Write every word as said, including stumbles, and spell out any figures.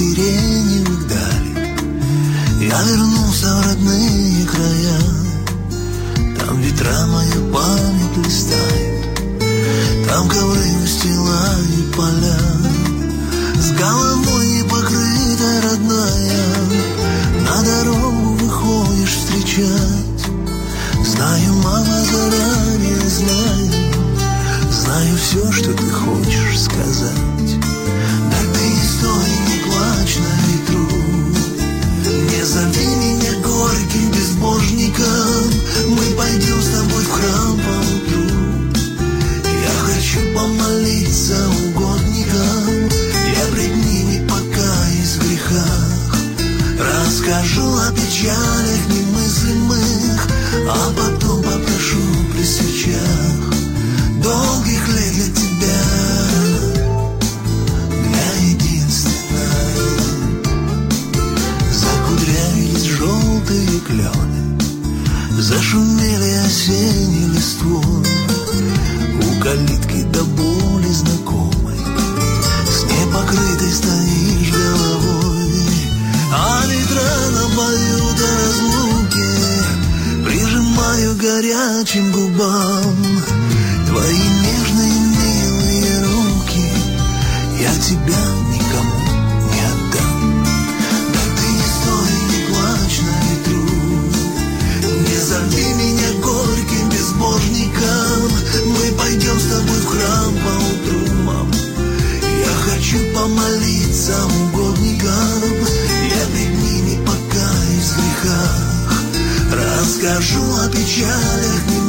сирени вдали. Я вернулся в родные края. Там ветра мою память листают, там ковры устилают поля. С головой не покрыта родная, на дорогу выходишь встречать. Знаю, мама, заранее знаю, знаю все, что ты хочешь сказать. Да ты не стой, не плачь на ветру, не зови меня горьким безбожником. Мы пойдем с тобой в храм поутру. Я хочу помолиться угодникам, я пред ними покаюсь в грехах. Расскажу о печалях немыслимых, а потом попрошу при свечах долгих лет для тебя, для единственной. Закудрявились желтые клены, зашумели осенней листвой. У калитки до боли знакомой, с непокрытой стоишь головой. А ветра напоют о разлуке, прижимаю горячим губам твои нежные милые руки. Я тебя никому не отдам. Да ты не стой, не плачь на ветру, не зови меня горьким безбожником. Мы пойдем с тобой в храм поутру, мам. Я хочу помолиться угодникам, я пред ними покаюсь в грехах. Расскажу о печалях